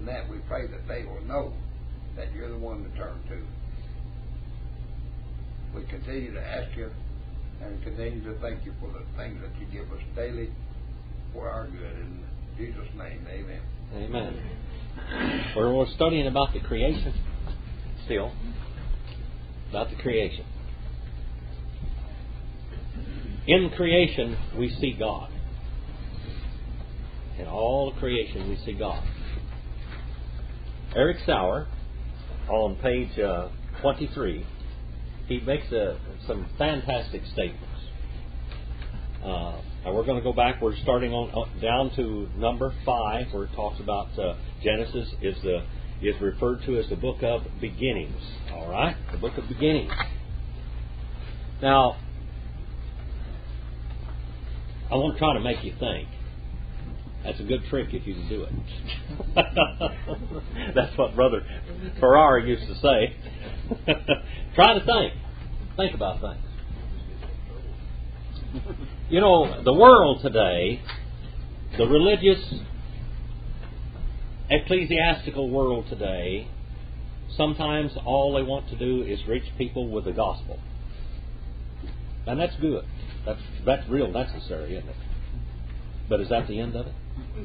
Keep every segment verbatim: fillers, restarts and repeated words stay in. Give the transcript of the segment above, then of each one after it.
than that, we pray that they will know that you're the one to turn to. We continue to ask you and continue to thank you for the things that you give us daily for our good. In Jesus' name, amen. Amen. We're, we're studying about the creation still. About the creation. In creation, we see God. In all creation, we see God. Eric Sauer, on page uh, twenty-three, he makes a, some fantastic statements. Uh, and we're going to go back. We're starting on uh, down to number five, where it talks about uh, Genesis is the is referred to as the book of beginnings. All right, the book of beginnings. Now, I want to try to make you think. That's a good trick if you can do it. That's what Brother Ferrari used to say. Try to think. Think about things. You know, the world today, the religious, ecclesiastical world today, sometimes all they want to do is reach people with the gospel. And that's good. That's, that's real necessary, isn't it? But is that the end of it?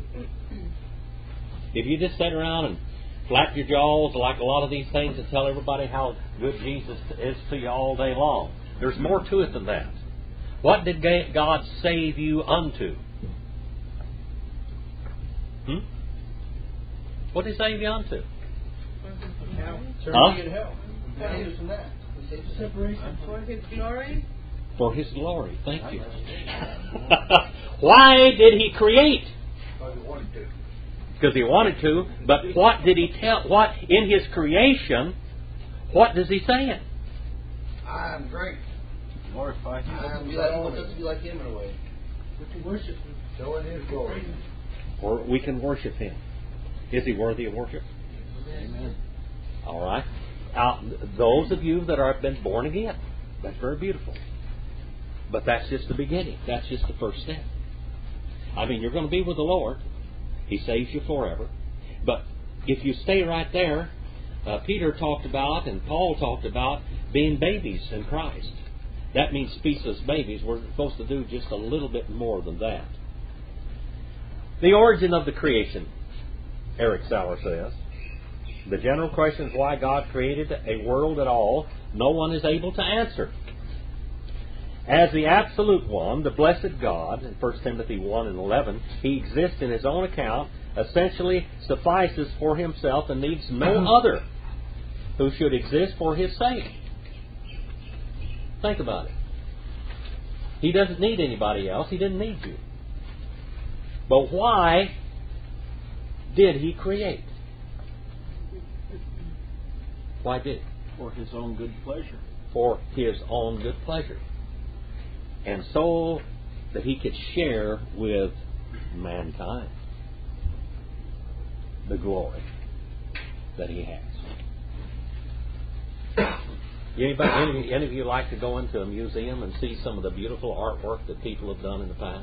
If you just sit around and flap your jaws like a lot of these things and tell everybody how good Jesus is to you all day long, there's more to it than that. What did God save you unto? Hmm? What did He save you unto? Huh? Separation for His glory. For His glory. Thank you. Why did He create? Because He wanted to. Because He wanted to. But what did He tell? What in His creation? What does He say? I am great. Glorify Him. I am Be like, wants us to be like Him in a way. We can worship Him. Showing His glory. Or we can worship Him. Is He worthy of worship? Amen. All right. Now, those of you that have been born again, that's very beautiful. But that's just the beginning. That's just the first step. I mean, you're going to be with the Lord. He saves you forever. But if you stay right there, uh, Peter talked about and Paul talked about being babies in Christ. That means speechless babies. We're supposed to do just a little bit more than that. The origin of the creation, Eric Sauer says. The general question is why God created a world at all, no one is able to answer. As the absolute one, the blessed God, in First Timothy one and eleven, He exists in His own account, essentially suffices for Himself and needs no other who should exist for His sake. Think about it. He doesn't need anybody else. He didn't need you. But why did He create? Why did He? For His own good pleasure. For His own good pleasure. And so that He could share with mankind the glory that He has. Anybody, any, any of you like to go into a museum and see some of the beautiful artwork that people have done in the past?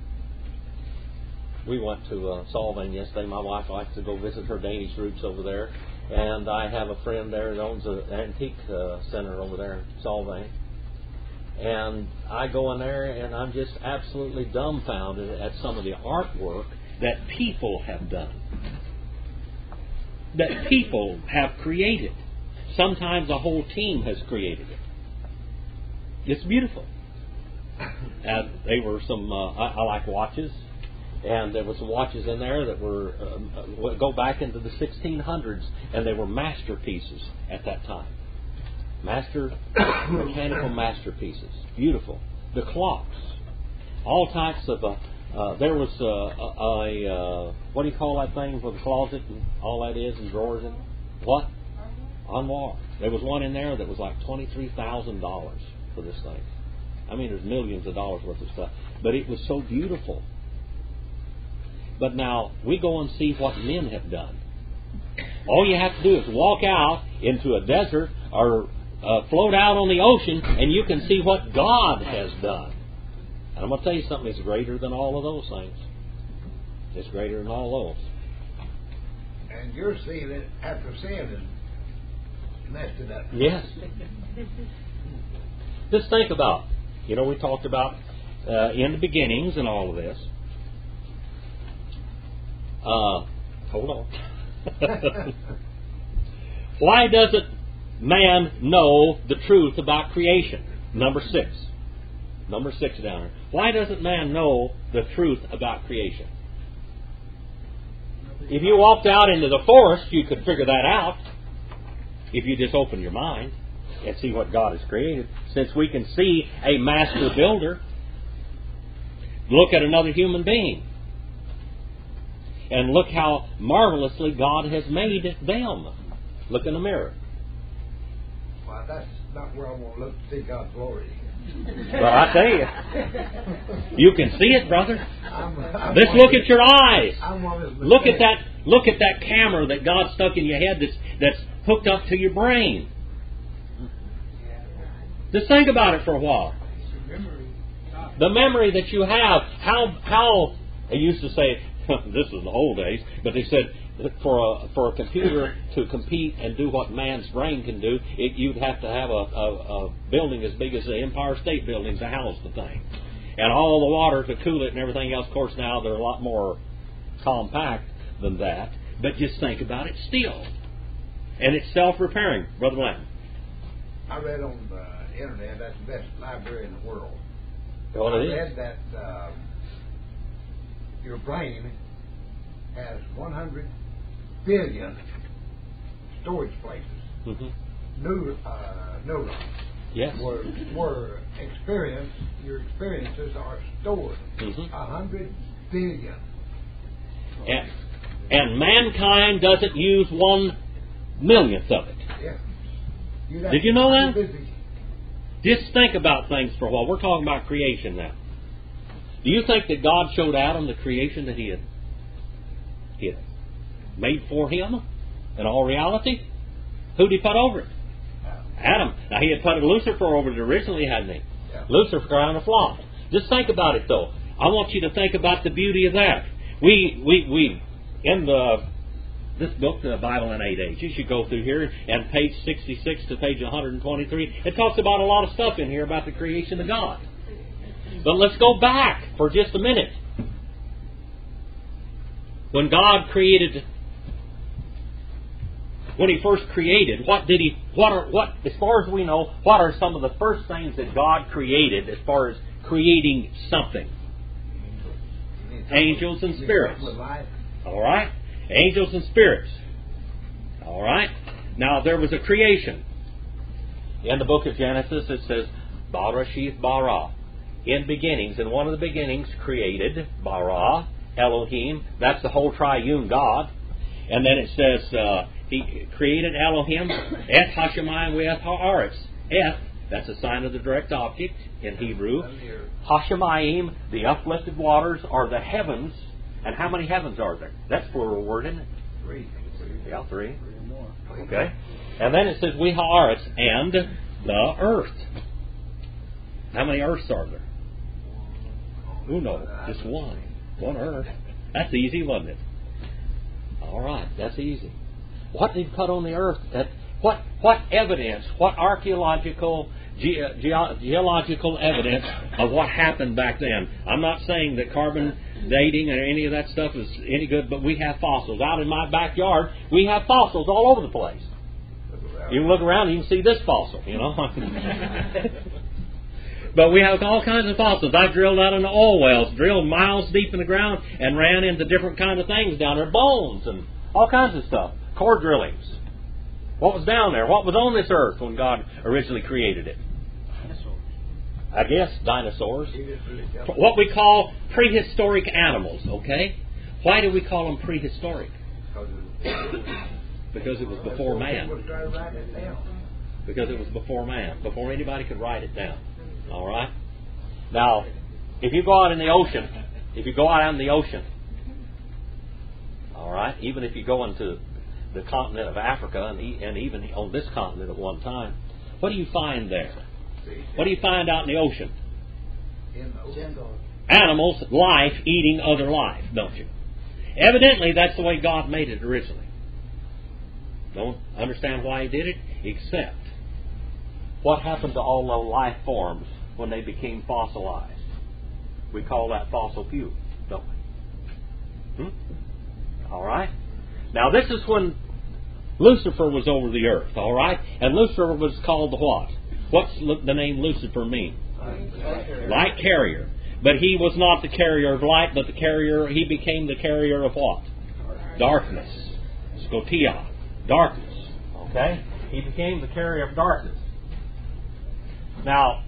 We went to uh, Solvang yesterday. My wife likes to go visit her Danish roots over there. And I have a friend there that owns an antique uh, center over there in Solvang. And I go in there and I'm just absolutely dumbfounded at some of the artwork that people have done. That people have created. Sometimes a whole team has created it. It's beautiful. And they were some, uh, I, I like watches. And there were some watches in there that were uh, go back into the sixteen hundreds, and they were masterpieces at that time. Master mechanical masterpieces, beautiful. The clocks, all types of. Uh, uh, there was a, a, a uh, what do you call that thing with the closet and all that is and drawers in? What? Armoire. There was one in there that was like twenty three thousand dollars for this thing. I mean, there's millions of dollars worth of stuff, but it was so beautiful. But now, we go and see what men have done. All you have to do is walk out into a desert or uh, float out on the ocean and you can see what God has done. And I'm going to tell you something that's greater than all of those things. It's greater than all those. And You're seeing it after sin is messed it up. Yes. Just think about, you know, we talked about uh, in the beginnings and all of this. Uh, hold on. Why doesn't man know the truth about creation? Number six. Number six down here. Why doesn't man know the truth about creation? If you walked out into the forest, you could figure that out. If you just open your mind and see what God has created. Since we can see a master builder, look at another human being. And look how marvelously God has made them. Look in the mirror. Well, that's not where I want to look to see God's glory. Well, I tell you, you can see it, brother. I'm, I'm Let's look at your eyes. I'm one of those Look at that. Look at that camera that God stuck in your head that's that's hooked up to your brain. Just think about it for a while. The memory that you have. How how they used to say. This was the old days, but they said for a for a computer to compete and do what man's brain can do, it, you'd have to have a, a, a building as big as the Empire State Building to house the thing, and all the water to cool it and everything else. Of course, now they're a lot more compact than that. But just think about it still, and it's self-repairing, Brother Lamb. I read on the internet that's the best library in the world. What I it is? read that. Um, Your brain has one hundred billion storage places. Mm-hmm. Neur- uh, neurons. Yes. Where, where experience, your experiences are stored. Mm-hmm. A hundred billion. And, and mankind doesn't use one millionth of it. Yeah. You'd have Did you to know be that? busy. Just think about things for a while. We're talking about creation now. Do you think that God showed Adam the creation that he had, he had made for him in all reality? Who did he put over it? Adam. Now, he had put Lucifer over it originally, hadn't he? Yeah. Lucifer kind of flopped. Just think about it, though. I want you to think about the beauty of that. We, we, we in the this book, the Bible in Eight Ages, you go through here, and page sixty-six to page one hundred twenty-three, it talks about a lot of stuff in here about the creation of God. But let's go back for just a minute. When God created, when He first created, what did He? What are what? As far as we know, what are some of the first things that God created as far as creating something? Angels and spirits. All right, angels and spirits. All right. Now there was a creation. In the book of Genesis, it says, "Barashith bara." In beginnings, and one of the beginnings created, bara, Elohim, that's the whole triune God. And then it says, uh, He created Elohim, Et Hashemayim Ve'et Haaretz. Et, that's a sign of the direct object in Hebrew. Hashemayim, the uplifted waters, are the heavens. And how many heavens are there? That's plural word, isn't it? Three. Yeah, three. Okay. And then it says, We Haaretz, and the earth. How many earths are there? Uno, just one. One earth. That's easy, wasn't it? All right, that's easy. What did he put on the earth? That, what what evidence, what archaeological, ge- ge- geological evidence of what happened back then? I'm not saying that carbon dating or any of that stuff is any good, but we have fossils. Out in my backyard, we have fossils all over the place. You can look around and you can see this fossil, you know. But we have all kinds of fossils. I've drilled out in the oil wells, drilled miles deep in the ground, and ran into different kind of things down there, bones and all kinds of stuff. Core drillings. What was down there? What was on this earth when God originally created it? Dinosaurs. I guess dinosaurs. What we call prehistoric animals, okay? Why do we call them prehistoric? Because it was before man. Because it was before man. Before anybody could write it down. All right? Now, if you go out in the ocean, if you go out in the ocean, all right, even if you go into the continent of Africa and, e- and even on this continent at one time, what do you find there? What do you find out in the ocean? Animals, life, eating other life, don't you? Evidently, that's the way God made it originally. Don't understand why he did it, except what happened to all the life forms when they became fossilized? We call that fossil fuel, don't we? Hmm? All right. Now this is when Lucifer was over the earth, all right? And Lucifer was called the what? What's the name Lucifer mean? Light carrier. But he was not the carrier of light, but the carrier, he became the carrier of what? Darkness. Scotia. Darkness. Okay? He became the carrier of darkness. Now,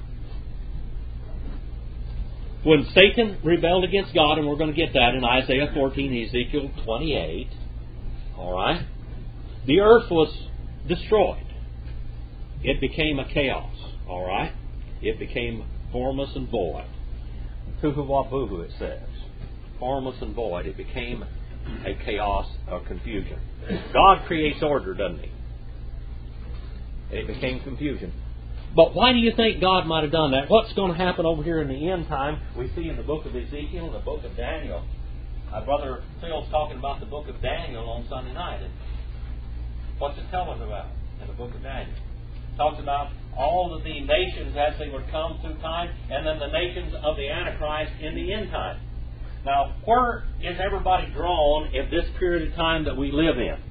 when Satan rebelled against God, and we're going to get that in Isaiah fourteen, Ezekiel twenty-eight, all right, the earth was destroyed. It became a chaos, all right? It became formless and void. Tuhu-wa-buhu, it says. Formless and void. It became a chaos or confusion. God creates order, doesn't He? It became confusion. But why do you think God might have done that? What's going to happen over here in the end time? We see in the book of Ezekiel and the book of Daniel. Uh, Brother Phil's talking about the book of Daniel on Sunday night. And what's it tell us about in the book of Daniel? It talks about all of the nations as they would come through time, and then the nations of the Antichrist in the end time. Now, where is everybody drawn in this period of time that we live in?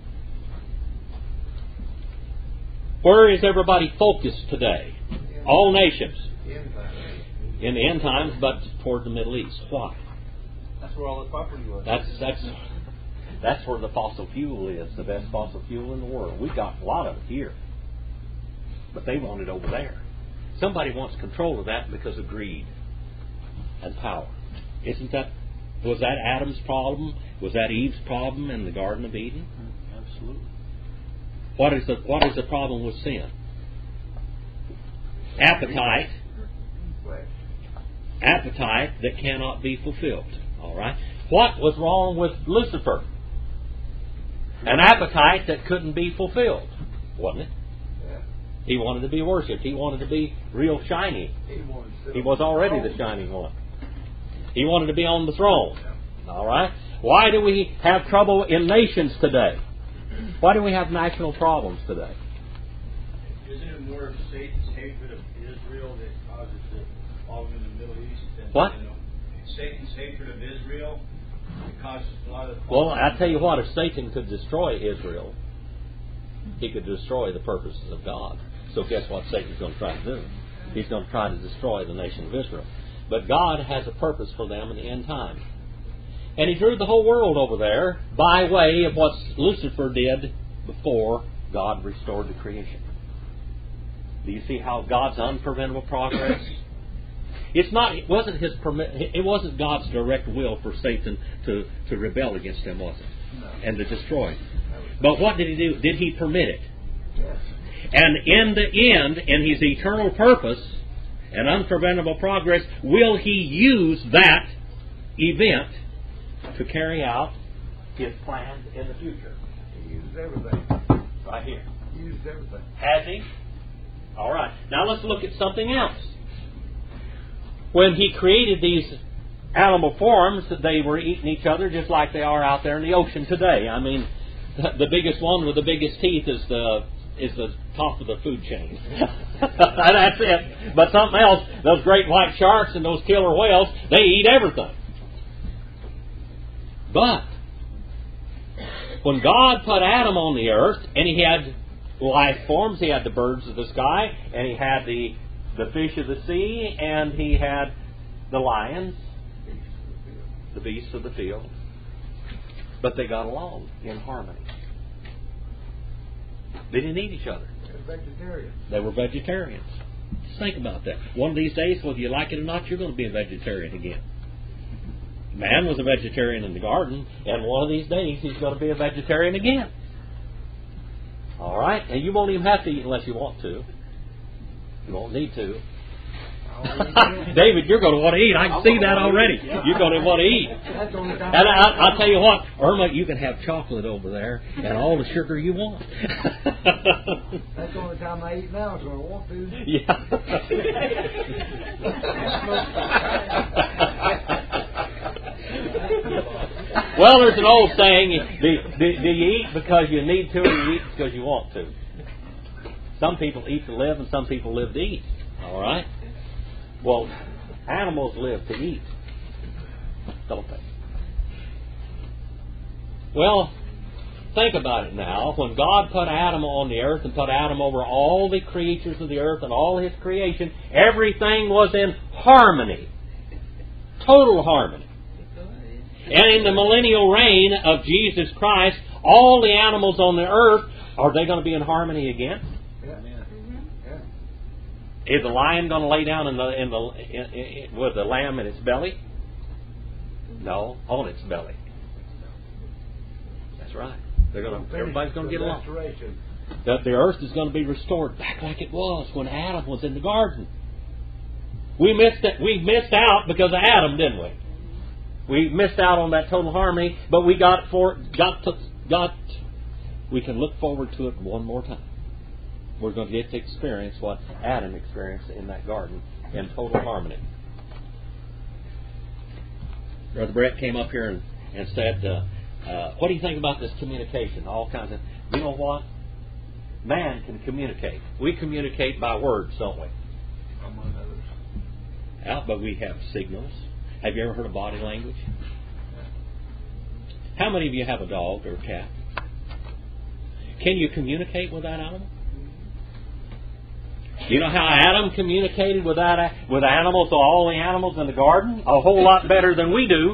Where is everybody focused today? All nations. In the end times, but toward the Middle East. Why? That's where all the property was. That's that's that's where the fossil fuel is, the best fossil fuel in the world. We've got a lot of it here. But they want it over there. Somebody wants control of that because of greed and power. Isn't that, was that Adam's problem? Was that Eve's problem in the Garden of Eden? Absolutely. What is the what is the problem with sin? Appetite. Appetite that cannot be fulfilled. All right. What was wrong with Lucifer? An appetite that couldn't be fulfilled, wasn't it? He wanted to be worshipped. He wanted to be real shiny. He was already the shining one. He wanted to be on the throne. All right. Why do we have trouble in nations today? Why do we have national problems today? Isn't it more of Satan's hatred of Israel that causes the problem in the Middle East? Than, What? You know, Satan's hatred of Israel that causes a lot of the Well, I tell you what, if Satan could destroy Israel, he could destroy the purposes of God. So guess what Satan's going to try to do? He's going to try to destroy the nation of Israel. But God has a purpose for them in the end time. And He drew the whole world over there by way of what Lucifer did before God restored the creation. Do you see how God's unpreventable progress? It's not. It wasn't His permit. It wasn't God's direct will for Satan to, to rebel against Him, was it? No. And to destroy Him. But what did He do? Did He permit it? Yes. And in the end, in His eternal purpose and unpreventable progress, will He use that event to carry out His plans in the future? He uses everything. Right here. He uses everything. Has He? All right. Now let's look at something else. When He created these animal forms, they were eating each other just like they are out there in the ocean today. I mean, the, the biggest one with the biggest teeth is the is the top of the food chain. That's it. But something else, those great white sharks and those killer whales, they eat everything. But when God put Adam on the earth, and He had life forms, He had the birds of the sky, and He had the the fish of the sea, and He had the lions, the beasts of the field. But they got along in harmony. They didn't eat each other. They're vegetarians. They were vegetarians. Just think about that. One of these days, whether you like it or not, you're going to be a vegetarian again. Man was a vegetarian in the garden, and one of these days he's going to be a vegetarian again. All right? And you won't even have to eat unless you want to. You won't need to. David, you're going to want to eat. I can see that already. You're going to want to eat. And I, I'll tell you what, Irma, you can have chocolate over there and all the sugar you want. That's the only time I eat now, so I want to. Yeah. Well, there's an old saying, do, do, do you eat because you need to or you eat because you want to? Some people eat to live and some people live to eat. All right? Well, animals live to eat, don't they? Well, think about it now. When God put Adam on the earth and put Adam over all the creatures of the earth and all His creation, everything was in harmony. Total harmony. And in the millennial reign of Jesus Christ, all the animals on the earth, are they going to be in harmony again? Yeah. Is the lion going to lay down in the in the in, in, with the lamb in its belly? No, on its belly. That's right. They're going to. Everybody's going to get along. That the earth is going to be restored back like it was when Adam was in the garden. We missed it. We missed out because of Adam, didn't we? We missed out on that total harmony, but we got for got to got. We can look forward to it one more time. We're going to get to experience what Adam experienced in that garden in total harmony. Brother Brett came up here and, and said, uh, uh, what do you think about this communication? All kinds of... You know what? Man can communicate. We communicate by words, don't we? Among others. Yeah, but we have signals. Have you ever heard of body language? How many of you have a dog or a cat? Can you communicate with that animal? You know how Adam communicated with that, with animals, all the animals in the garden? A whole lot better than we do.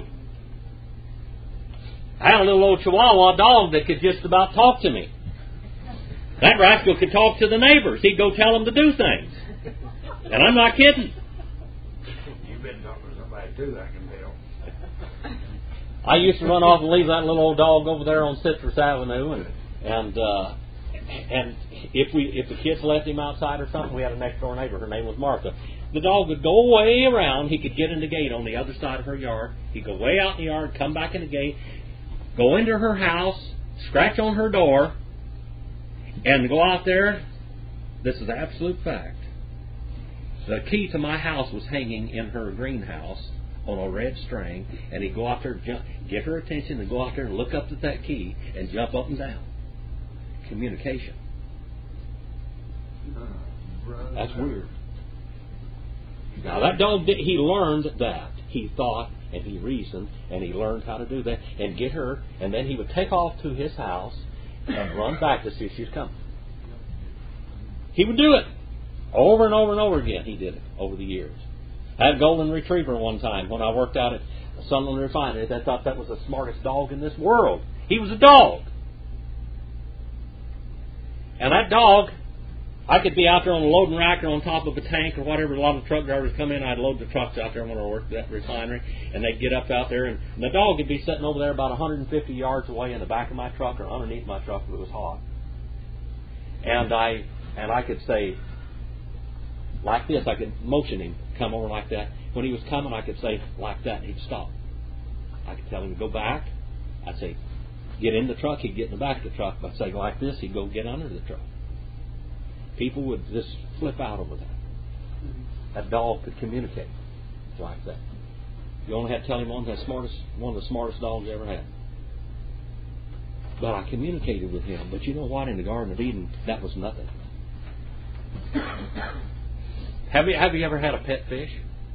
I had a little old Chihuahua dog that could just about talk to me. That rascal could talk to the neighbors. He'd go tell them to do things. And I'm not kidding. You've been talking to somebody too, I can tell. I used to run off and leave that little old dog over there on Citrus Avenue, and and uh, and if we if the kids left him outside or something, we had a next door neighbor. Her name was Martha. The dog would go way around. He could get in the gate on the other side of her yard. He'd go way out in the yard, come back in the gate, go into her house, scratch on her door, and go out there. This is absolute fact. The key to my house was hanging in her greenhouse on a red string, and he'd go out there, jump, get her attention, and go out there and look up at that key and jump up and down. Communication. That's weird. Now that dog, did, he learned that. He thought and he reasoned and he learned how to do that and get her, and then he would take off to his house and run back to see if she's coming. He would do it over and over and over again. He did it over the years. I had a golden retriever one time when I worked out at Sunland Refinery. I thought that was the smartest dog in this world. He was a dog. And that dog, I could be out there on a loading rack or on top of a tank or whatever. A lot of truck drivers come in. I'd load the trucks out there when I worked at that refinery. And they'd get up out there. And the dog would be sitting over there about one hundred fifty yards away in the back of my truck or underneath my truck if it was hot. And I, and I could say, like this, I could motion him, come over like that. When he was coming, I could say, like that, and he'd stop. I could tell him to go back. I'd say, get in the truck. He'd get in the back of the truck. I'd say, like this, he'd go get under the truck. People would just flip out over that. That dog could communicate like that. You only had to tell him one of the smartest, one of the smartest dogs I ever had. But I communicated with him. But you know what? In the Garden of Eden, that was nothing. Have you have you ever had a pet fish?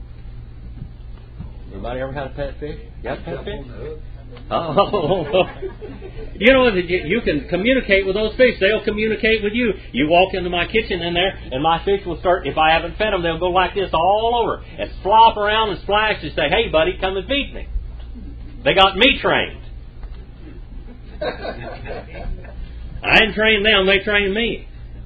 Anybody ever had a pet fish? You got a pet fish? Oh, you know, you can communicate with those fish. They'll communicate with you. You walk into my kitchen in there, and my fish will start, if I haven't fed them, they'll go like this all over and flop around and splash and say, hey, buddy, come and feed me. They got me trained. I didn't train them, they trained me.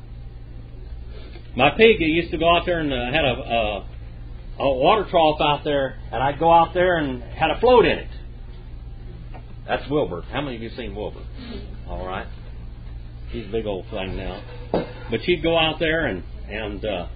My pig used to go out there and uh, had a, a, a water trough out there, and I'd go out there and had a float in it. That's Wilbur. How many of you seen Wilbur? All right. He's a big old thing now. But she'd go out there and and uh,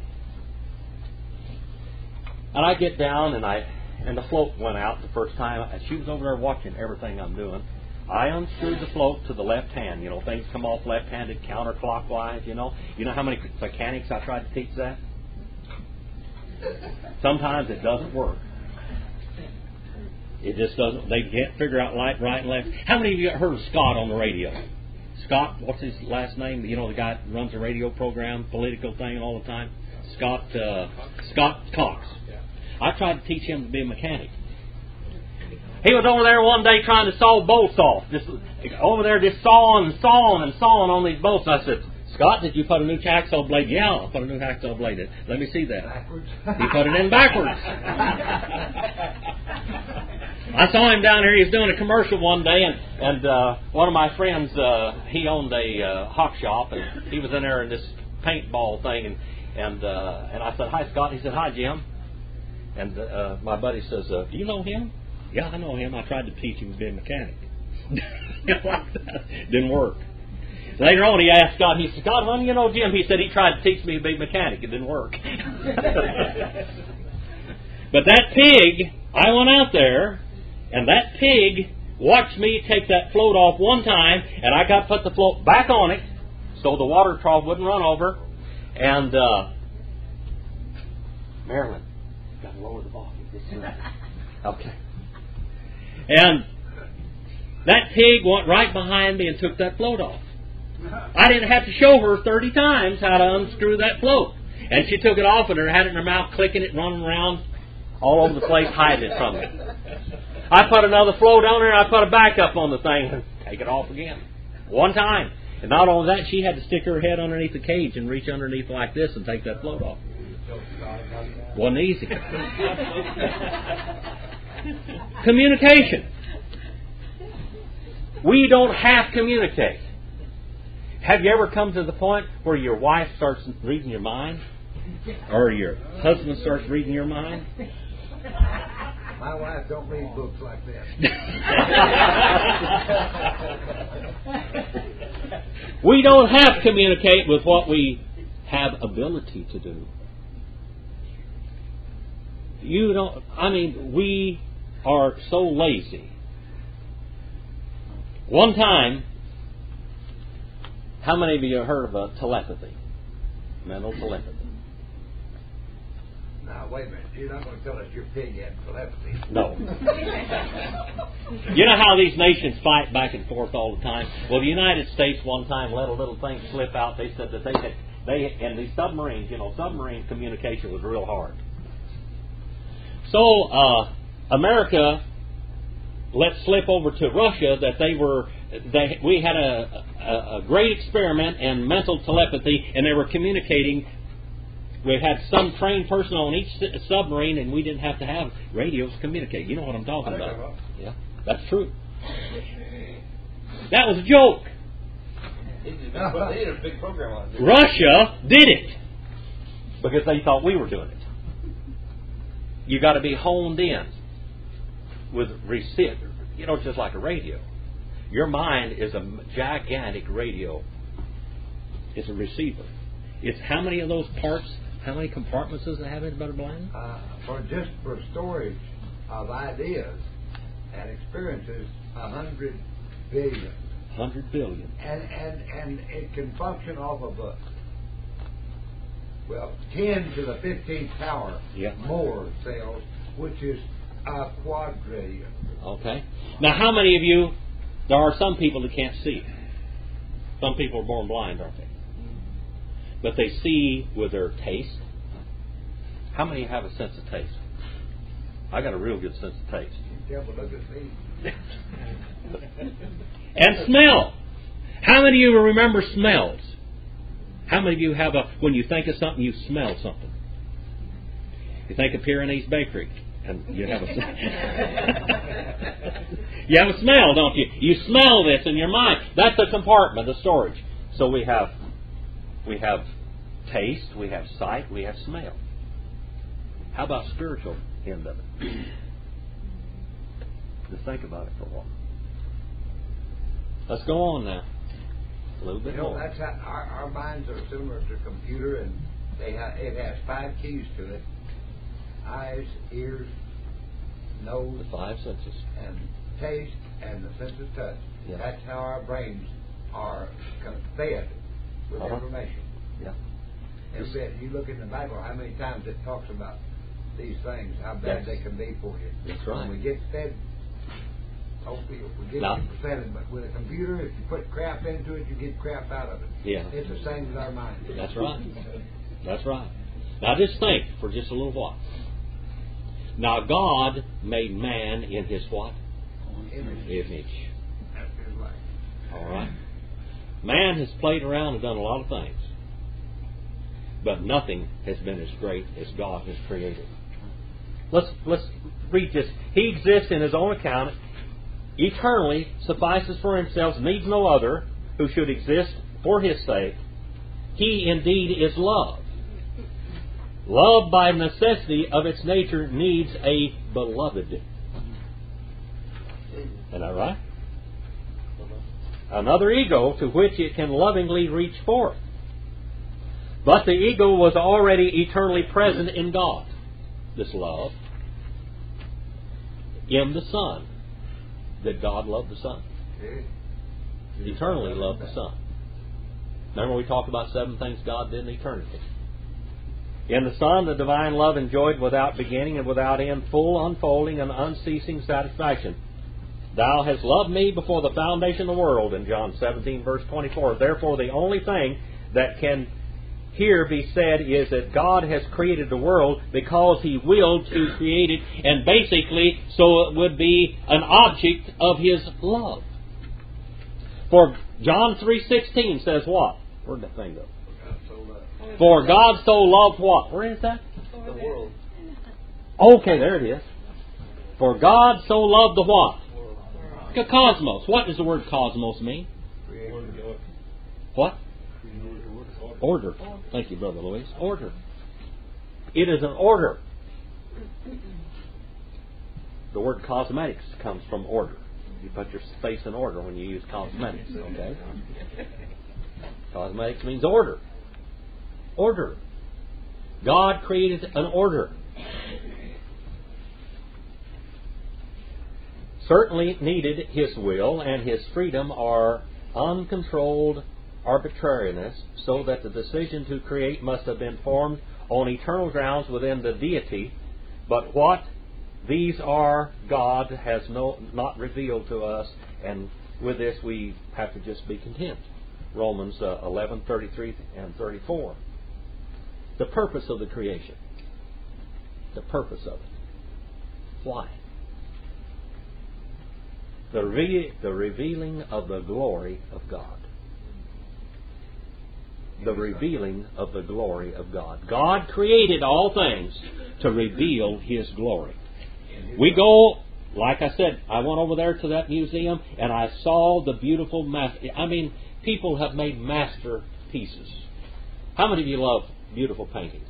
and I get down and I and the float went out the first time. And she was over there watching everything I'm doing. I unscrewed the float to the left hand. You know, things come off left-handed counterclockwise. You know, you know how many mechanics I tried to teach that. Sometimes it doesn't work. It just doesn't. They can't figure out right, right and left. How many of you heard of Scott on the radio? Scott, what's his last name? You know, the guy that runs a radio program, political thing all the time. Scott uh, Scott Cox. I tried to teach him to be a mechanic. He was over there one day trying to saw bolts off. Just over there, just sawing and sawing and sawing on these bolts. I said, Scott, did you put a new hacksaw blade? Yeah, I put a new hacksaw blade in. Let me see that. Backwards. He put it in backwards. I saw him down here. He was doing a commercial one day, and and uh, one of my friends, uh, he owned a uh, hawk shop, and he was in there in this paintball thing, and and uh, and I said, "Hi, Scott." He said, "Hi, Jim." And uh, my buddy says, uh, "Do you know him?" "Yeah, I know him. I tried to teach him to be a mechanic." Didn't work. Later on, he asked Scott, he said, "Scott, how do you know Jim?" He said, "He tried to teach me to be a mechanic. It didn't work." But that pig, I went out there, and that pig watched me take that float off one time, and I got to put the float back on it so the water trough wouldn't run over. And, uh, Marilyn, got to lower the volume. Okay. And that pig went right behind me and took that float off. I didn't have to show her thirty times how to unscrew that float. And she took it off and had it in her mouth, clicking it, running around all over the place, hiding it from me. I put another float on her, and I put a backup on the thing, and take it off again. One time. And not only that, she had to stick her head underneath the cage and reach underneath like this and take that float off. Wasn't easy. Communication. We don't have to communicate. Have you ever come to the point where your wife starts reading your mind? Or your husband starts reading your mind? My wife don't read books like that. We don't have to communicate with what we have ability to do. You don't, I mean, we are so lazy. One time, how many of you have heard of uh, telepathy? Mental telepathy. Now, wait a minute. You're not going to tell us your pig had telepathy. No. You know how these nations fight back and forth all the time? Well, the United States one time let a little thing slip out. They said that they had, they, and these submarines, you know, submarine communication was real hard. So, uh, America let slip over to Russia that they were, they, we had a, a, a great experiment in mental telepathy, and they were communicating. We had some trained person on each submarine, and we didn't have to have radios to communicate. You know what I'm talking about? Yeah, that's true. That was a joke. They did a big program on it. Russia did it because they thought we were doing it. You got to be honed in with receiver. You know, just like a radio. Your mind is a gigantic radio. It's a receiver. It's how many of those parts, how many compartments does it have in it, Brother Bland? Uh, for just for storage of ideas and experiences, a hundred billion. Hundred billion. And and and it can function off of a well ten to the fifteenth power yeah. more cells, which is a quadrillion. Okay. Now, how many of you? There are some people that can't see. Some people are born blind, aren't they? But they see with their taste. How many have a sense of taste? I got a real good sense of taste. Yeah, but look at me. And smell. How many of you remember smells? How many of you have a, when you think of something, you smell something? You think of Pyrenees Bakery, and you have a you have a smell, don't you? You smell this in your mind. That's a compartment, the storage. So we have we have taste, we have sight, we have smell. How about spiritual end of it? Just think about it for a while. Let's go on now. A little bit You know, more. that's how our, our minds are similar to a computer, and they have, it has five keys to it: eyes, ears, nose, The five senses. and taste, and the sense of touch. Yeah. That's how our brains are fed with Uh-huh. information. Yeah. Every bit. You look in the Bible, how many times it talks about these things, how bad Yes. they can be for you. That's right. When we get fed Hope you forget No. the percentage, but with a computer, if you put crap into it, you get crap out of it. Yeah. It's the same as our mind. That's right. That's right. Now just think for just a little while. Now God made man in His what? Image. That's His life. All right. Man has played around and done a lot of things, but nothing has been as great as God has created. Let's let's read this. He exists in His own account, eternally, suffices for Himself, needs no other, who should exist for His sake. He indeed is love. Love, by necessity of its nature, needs a beloved. Isn't that right? Another ego to which it can lovingly reach forth. But the ego was already eternally present in God, this love. In the Son. Did God love the Son? Eternally loved the Son. Remember we talked about seven things God did in eternity. In the Son, the divine love enjoyed without beginning and without end, full unfolding and unceasing satisfaction. Thou hast loved me before the foundation of the world, in John seventeen, verse twenty-four. Therefore, the only thing that can here be said is that God has created the world because He willed to create it, and basically so it would be an object of His love. For John three sixteen says what? Where'd that thing go? For God so loved what? Where is that? The world. Okay, there it is. For God so loved the what? The cosmos. What does the word cosmos mean? What? Order. Thank you, Brother Louis. Order. It is an order. The word cosmetics comes from order. You put your face in order when you use cosmetics, okay? Cosmetics means order. Order. God created an order. Certainly needed His will and His freedom or uncontrolled arbitrariness, so that the decision to create must have been formed on eternal grounds within the deity. But what these are, God has no, not revealed to us, and with this we have to just be content. Romans uh, eleven, thirty-three and thirty-four. The purpose of the creation. The purpose of it. Why? The, re- the revealing of the glory of God. The revealing of the glory of God. God created all things to reveal His glory. We go, like I said, I went over there to that museum and I saw the beautiful master. I mean, people have made masterpieces. How many of you love beautiful paintings?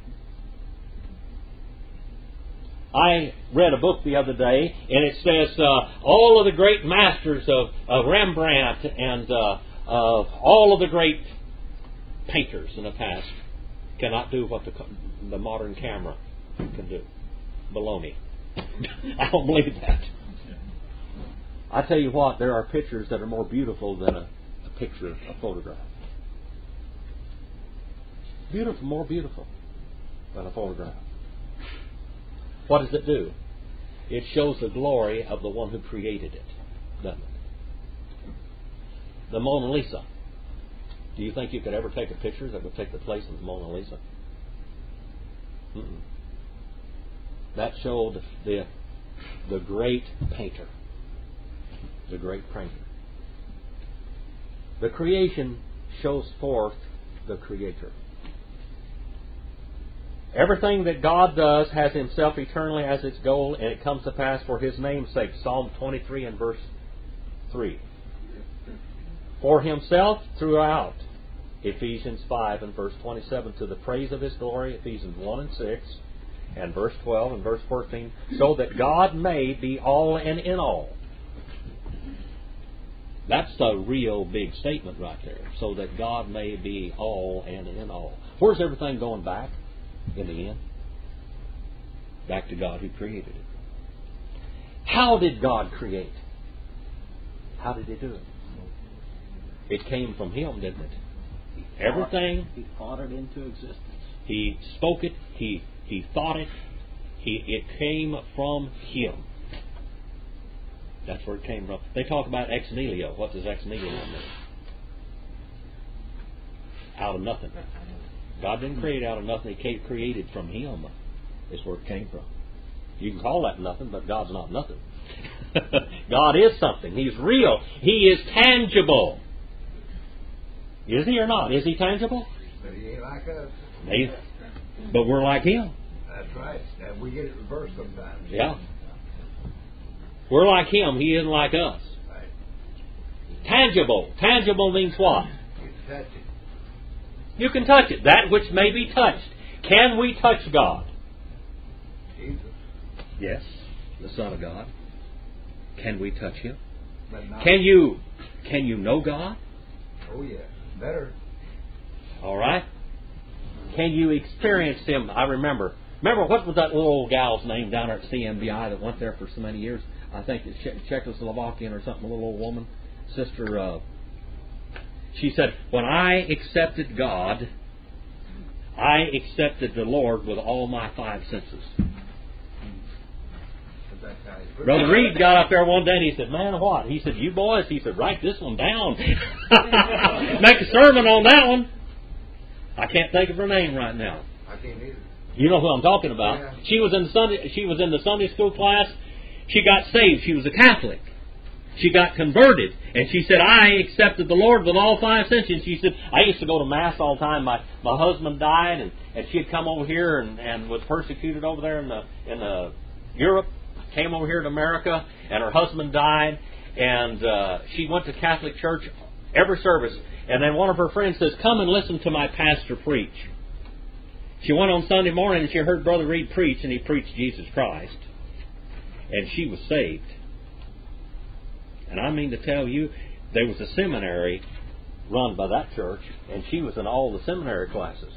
I read a book the other day, and it says uh, all of the great masters of, of Rembrandt and uh, of all of the great painters in the past cannot do what the, the modern camera can do. Baloney. I don't believe that. I tell you what, there are pictures that are more beautiful than a, a picture, a photograph. Beautiful, more beautiful than a photograph. What does it do? It shows the glory of the one who created it, doesn't it? The Mona Lisa. Do you think you could ever take a picture that would take the place of the Mona Lisa? Mm-mm. That showed the the great painter. The great painter. The creation shows forth the Creator. Everything that God does has Himself eternally as its goal, and it comes to pass for His name's sake. Psalm twenty-three and verse three. For Himself throughout. Ephesians five and verse twenty-seven. To the praise of His glory. Ephesians one and six. And verse twelve and verse fourteen. So that God may be all and in all. That's a real big statement right there. So that God may be all and in all. Where's everything going back? In the end, back to God who created it. How did God create? How did He do it? It came from Him, didn't it? Everything. He thought it into existence. He spoke it. He He thought it. He it came from Him. That's where it came from. They talk about ex nihilo. What does ex nihilo mean? Out of nothing. God didn't create out of nothing. He created from Him. Is where it came from. You can call that nothing, but God's not nothing. God is something. He's real. He is tangible. Is He or not? Is He tangible? But He ain't like us. He, but we're like Him. That's right. And we get it reversed sometimes. Yeah. We're like Him. He isn't like us. Right. Tangible. Tangible means what? You can touch it. You can touch it. That which may be touched. Can we touch God? Jesus. Yes. The Son of God. Can we touch Him? But not. Can you can you know God? Oh, yeah. Better. All right. Can you experience Him? I remember. Remember, what was that little old gal's name down there at C M B I that went there for so many years? I think it's Czech- Czechoslovakian or something, a little old woman. Sister, uh, she said, when I accepted God, I accepted the Lord with all my five senses. Brother Reed got up there one day and he said, man, what? He said, you boys, he said, write this one down. Make a sermon on that one. I can't think of her name right now. I can't either. You know who I'm talking about. Yeah. She was in the Sunday she was in the Sunday school class. She got saved. She was a Catholic. She got converted. And she said, I accepted the Lord with all five senses. And she said, I used to go to Mass all the time. My my husband died and, and she had come over here and, and was persecuted over there in the in the Europe. Came over here to America, and her husband died, and uh, she went to Catholic church every service. And then one of her friends says, come and listen to my pastor preach. She went on Sunday morning and she heard Brother Reed preach, and he preached Jesus Christ. And she was saved. And I mean to tell you, there was a seminary run by that church, and she was in all the seminary classes.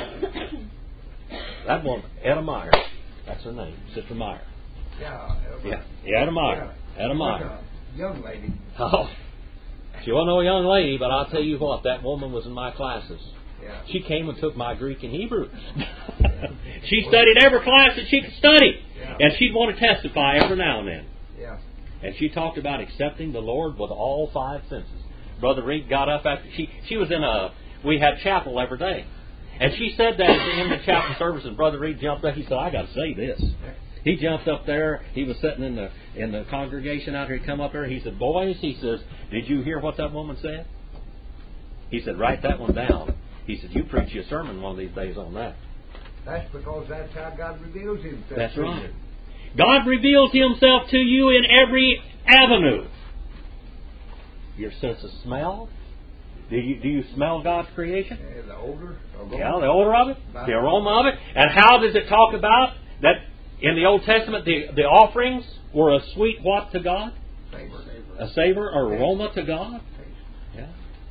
That woman, Etta Meyer, that's her name, Sister Meyer. Yeah. Yeah, yeah, Etta Meyer. Etta Meyer. Young lady. Oh, she wasn't no young lady, but I'll tell you what, that woman was in my classes. Yeah. She came and took my Greek and Hebrew. She studied every class that she could study. Yeah. And she'd want to testify every now and then. Yeah. And she talked about accepting the Lord with all five senses. Brother Reed got up after she she was in a we had chapel every day. And she said that at the end of the chapel service, and Brother Reed jumped up. He said, I got to say this. He jumped up there. He was sitting in the in the congregation out here. He come up there. He said, boys, he says, did you hear what that woman said? He said, write that one down. He said, you preach your sermon one of these days on that. That's because that's how God reveals Himself. That's to right. you. God reveals Himself to you in every avenue. Your sense of smell. Do you do you smell God's creation? Yeah, the odor. aroma. Yeah, the odor of it, the aroma of it. And how does it talk about that in the Old Testament the, the offerings were a sweet what to God? Savor. A savor or aroma to God? Yeah.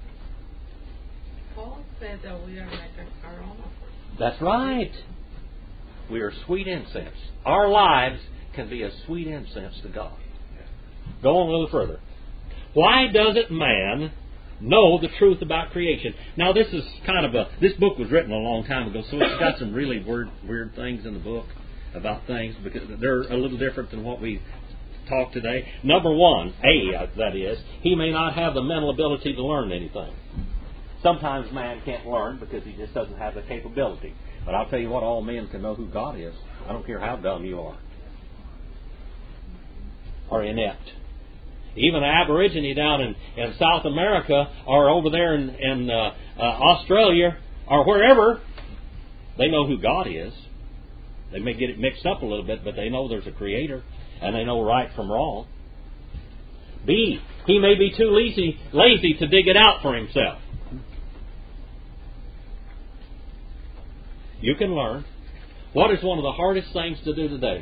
Paul said that we are like an aroma. That's right. We are sweet incense. Our lives can be a sweet incense to God. Go on a little further. Why doesn't man know the truth about creation? Now, this is kind of a... This book was written a long time ago, so it's got some really weird, weird things in the book about things, because they're a little different than what we talk today. Number one, A, that is, he may not have the mental ability to learn anything. Sometimes man can't learn because he just doesn't have the capability. But I'll tell you what, all men can know who God is. I don't care how dumb you are. Or inept. Even the Aborigine down in, in South America or over there in, in uh, uh, Australia or wherever, they know who God is. They may get it mixed up a little bit, but they know there's a Creator and they know right from wrong. B, he may be too lazy, lazy to dig it out for himself. You can learn. What is one of the hardest things to do today?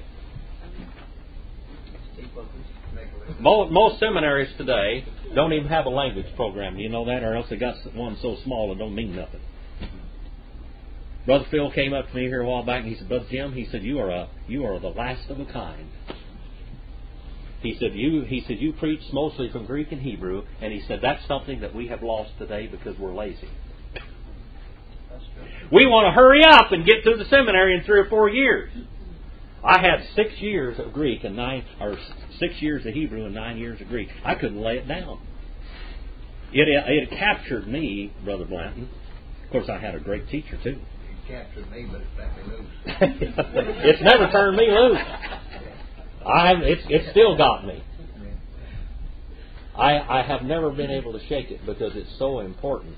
Most, most seminaries today don't even have a language program. Do you know that? Or else they got one so small it don't mean nothing. Brother Phil came up to me here a while back and he said, Brother Jim, he said, you are a you are the last of a kind. He said, you he said you preach mostly from Greek and Hebrew, and he said that's something that we have lost today because we're lazy. We want to hurry up and get through the seminary in three or four years. I had six years of Greek and nine, or six years of Hebrew and nine years of Greek. I couldn't lay it down. It it captured me, Brother Blanton. Of course, I had a great teacher too. It captured me, but it let me loose. It's never turned me loose. I it's it's still got me. I I have never been able to shake it because it's so important.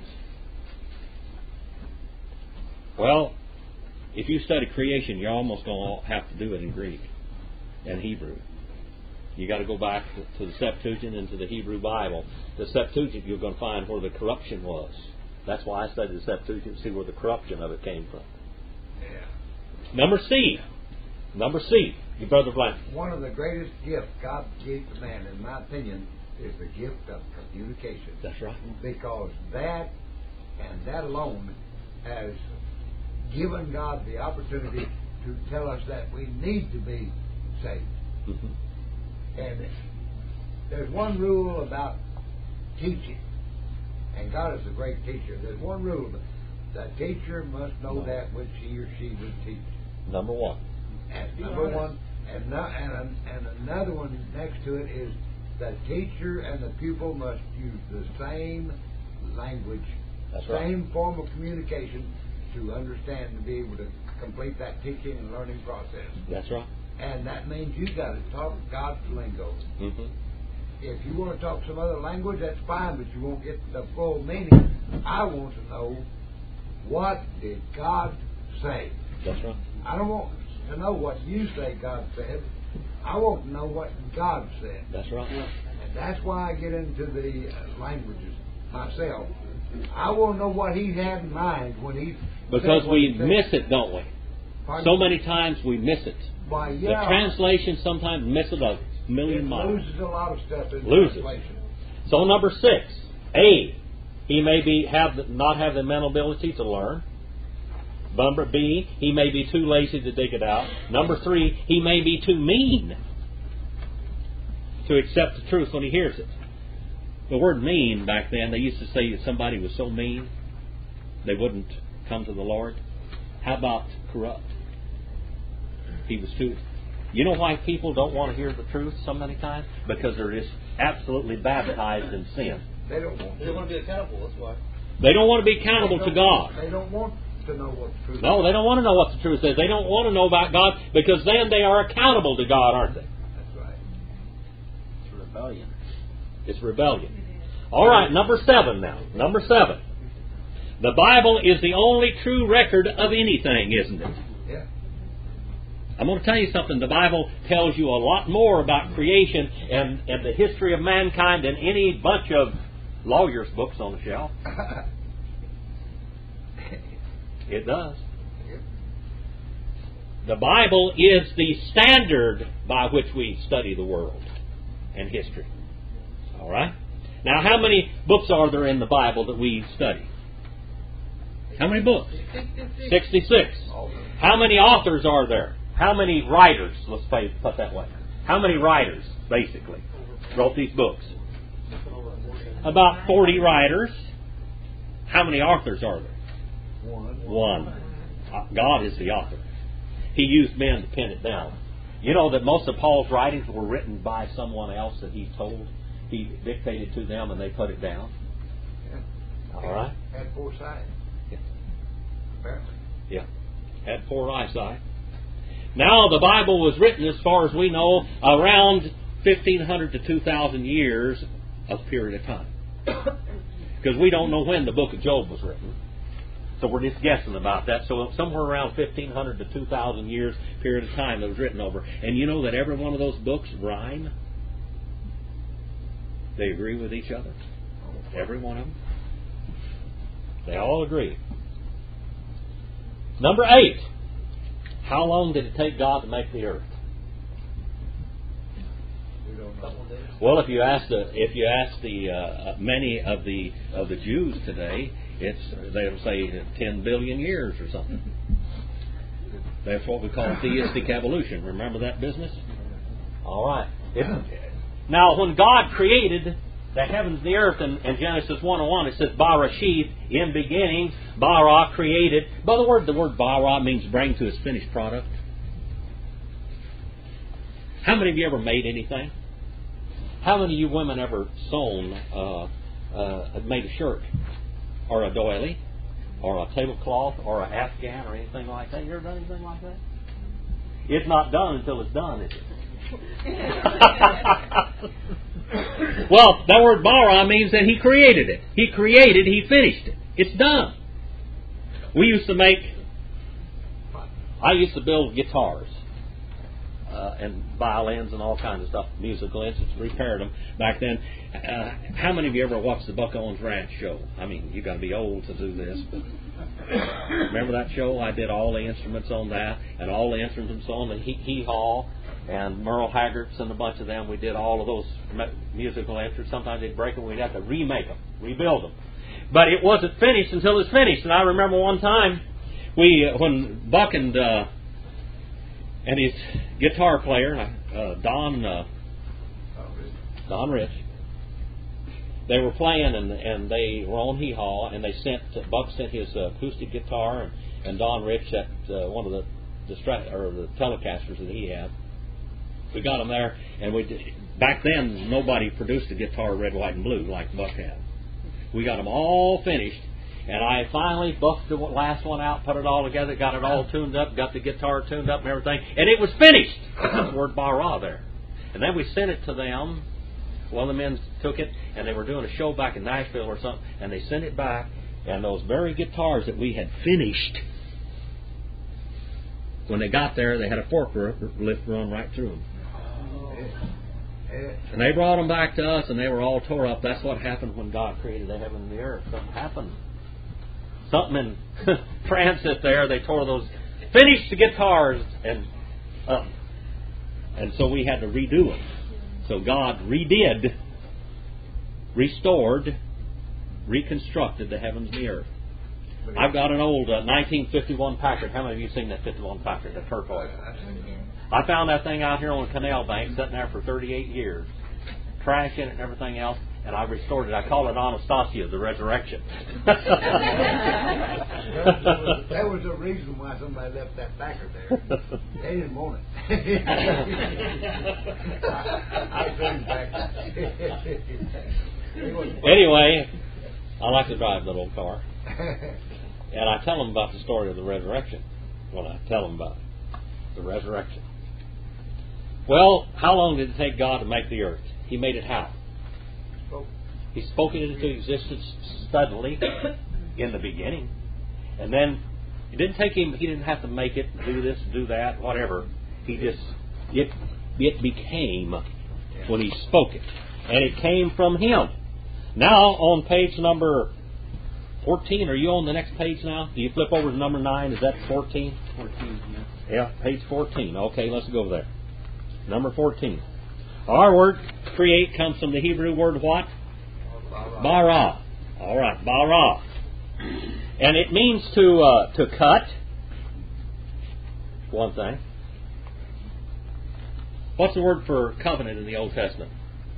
Well, if you study creation, you're almost going to have to do it in Greek and Hebrew. You got to go back to the Septuagint and to the Hebrew Bible. The Septuagint, you're going to find where the corruption was. That's why I studied the Septuagint to see where the corruption of it came from. Yeah. Number C. Number C. Your Brother Blank. One of the greatest gifts God gave to man, in my opinion, is the gift of communication. That's right. Because that and that alone has given God the opportunity to tell us that we need to be saved. Mm-hmm. And there's one rule about teaching, and God is a great teacher. There's one rule: the teacher must know that which he or she would teach. Number one. And number one, and, no, and and another one next to it is the teacher and the pupil must use the same language, That's right. same form of communication to understand and be able to complete that teaching and learning process. That's right. And that means you got to talk God's lingo. Mm-hmm. If you want to talk some other language, that's fine, but you won't get the full meaning. I want to know, what did God say? That's right. I don't want to know what you say God said. I want to know what God said. That's right. And that's why I get into the uh, languages myself. I want to know what He had in mind when He Because said what we he said. miss it, don't we? Pardon? So many times we miss it. Why, The yeah, translation sometimes miss it a million it miles. loses a lot of stuff in Loses. translation. So number six, A, he may be have the, not have the mental ability to learn. Number B, he may be too lazy to dig it out. Number three, he may be too mean to accept the truth when he hears it. The word mean back then, they used to say that somebody was so mean they wouldn't come to the Lord. How about corrupt? He was too. You know why people don't want to hear the truth so many times? Because they're just absolutely baptized in sin. They don't want They don't want to be accountable, that's why. They don't want to be accountable they to don't- God. They don't want to know what the truth No, is. they don't want to know what the truth is. They don't want to know about God because then they are accountable to God, aren't they? That's right. It's rebellion. It's rebellion. All right, number seven now. Number seven. The Bible is the only true record of anything, isn't it? Yeah. I'm going to tell you something. The Bible tells you a lot more about creation and, and the history of mankind than any bunch of lawyers' books on the shelf. It does. Yep. The Bible is the standard by which we study the world and history. All right? Now, how many books are there in the Bible that we study? How many books? sixty-six. sixty-six. How many authors are there? How many writers, let's put it that way. How many writers, basically, wrote these books? About forty writers. How many authors are there? One. One. Uh, God is the author. He used men to pen it down. You know that most of Paul's writings were written by someone else that he told. He dictated to them and they put it down. Yeah. All right? Had foresight. Yeah. Apparently. Yeah. Had poor eyesight. Now, the Bible was written, as far as we know, around fifteen hundred to two thousand years of period of time. Because we don't know when the book of Job was written. So we're just guessing about that. So somewhere around fifteen hundred to two thousand years period of time that was written over. And you know that every one of those books rhyme? They agree with each other. Every one of them. They all agree. Number eight. How long did it take God to make the earth? We don't know. Well, if you ask the if you ask the uh, many of the of the Jews today, it's they'll say ten billion years or something. That's what we call theistic evolution. Remember that business? All right. It, now, when God created the heavens and the earth in, in Genesis one and one, it says Barashith, in beginning, bara created. By the word, the word bara means bring to its finished product. How many of you ever made anything? How many of you women ever sewn, uh, uh, made a shirt, or a doily, or a tablecloth, or a afghan, or anything like that? You ever done anything like that? It's not done until it's done, is it? Well, that word bara means that He created it. He created, He finished it. It's done. We used to make, I used to build guitars. Uh, and violins and all kinds of stuff, musical instruments, repaired them back then. Uh, how many of you ever watched the Buck Owens Ranch show? I mean, you got to be old to do this. But remember that show? I did all the instruments on that, and all the instruments on the Hee Haw, and Merle Haggard's and a bunch of them. We did all of those musical instruments. Sometimes they'd break them. We'd have to remake them, rebuild them. But it wasn't finished until it's finished. And I remember one time we, uh, when Buck and uh, and his guitar player, uh, Don uh, Don Rich, they were playing, and and they were on Hee Haw, and they sent Buck sent his uh, acoustic guitar, and, and Don Rich sent uh, one of the distra- or the Telecasters that he had. We got them there, and we did, back then nobody produced a guitar red, white, and blue like Buck had. We got them all finished. And I finally buffed the last one out, put it all together, got it all tuned up, got the guitar tuned up and everything, and it was finished. The word bara there. And then we sent it to them. One of the men took it, and they were doing a show back in Nashville or something, and they sent it back, and those very guitars that we had finished, when they got there, they had a forklift run right through them. And they brought them back to us, and they were all tore up. That's what happened when God created the heaven and the earth. Something happened. Something in transit there. They tore those, finished the guitars, and up. And so we had to redo them. So God redid, restored, reconstructed the heavens and the earth. I've got an old uh, nineteen fifty-one Packard. How many of you have seen that fifty-one Packard, that turquoise? I found that thing out here on the Canal Bank, sitting there for thirty-eight years. Trash in it and everything else. And I restored it. I call it Anastasia, the resurrection. That was the reason why somebody left that Packard there. They didn't want it. I bring back. Anyway, I like to drive that old car. And I tell them about the story of the resurrection when I tell them about it. The resurrection. Well, how long did it take God to make the earth? He made it how? He spoke it into existence suddenly in the beginning. And then it didn't take him, he didn't have to make it, do this, do that, whatever. He just, it, it became when he spoke it. And it came from him. Now on page number fourteen, are you on the next page now? Do you flip over to number nine? Is that fourteen? fourteen, yeah. Yeah, page fourteen. Okay, let's go there. Number fourteen. Our word create comes from the Hebrew word what? Bara. All right, bara. And it means to uh, to cut. One thing. What's the word for covenant in the Old Testament?